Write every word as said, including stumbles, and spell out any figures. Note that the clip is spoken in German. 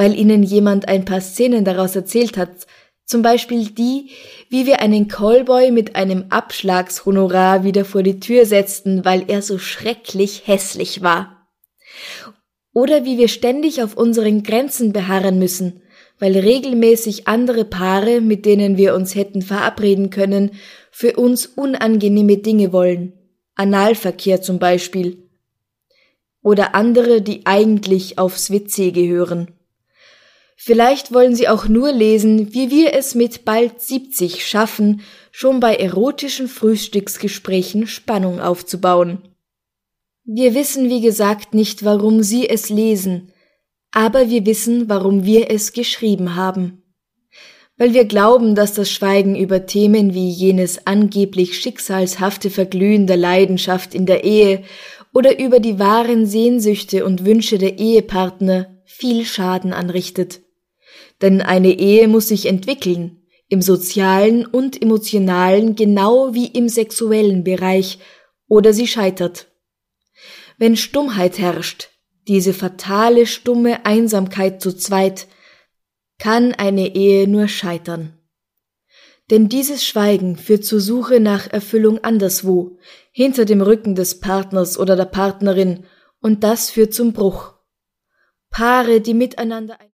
weil ihnen jemand ein paar Szenen daraus erzählt hat, zum Beispiel die, wie wir einen Callboy mit einem Abschlagshonorar wieder vor die Tür setzten, weil er so schrecklich hässlich war. Oder wie wir ständig auf unseren Grenzen beharren müssen, weil regelmäßig andere Paare, mit denen wir uns hätten verabreden können, für uns unangenehme Dinge wollen. Analverkehr zum Beispiel. Oder andere, die eigentlich aufs W C gehören. Vielleicht wollen sie auch nur lesen, wie wir es mit bald siebzig schaffen, schon bei erotischen Frühstücksgesprächen Spannung aufzubauen. Wir wissen, wie gesagt, nicht, warum sie es lesen, aber wir wissen, warum wir es geschrieben haben. Weil wir glauben, dass das Schweigen über Themen wie jenes angeblich schicksalshafte Verglühen der Leidenschaft in der Ehe oder über die wahren Sehnsüchte und Wünsche der Ehepartner viel Schaden anrichtet. Denn eine Ehe muss sich entwickeln, im sozialen und emotionalen genau wie im sexuellen Bereich, oder sie scheitert. Wenn Stummheit herrscht, diese fatale stumme Einsamkeit zu zweit, kann eine Ehe nur scheitern. Denn dieses Schweigen führt zur Suche nach Erfüllung anderswo, hinter dem Rücken des Partners oder der Partnerin, und das führt zum Bruch. Paare, die miteinander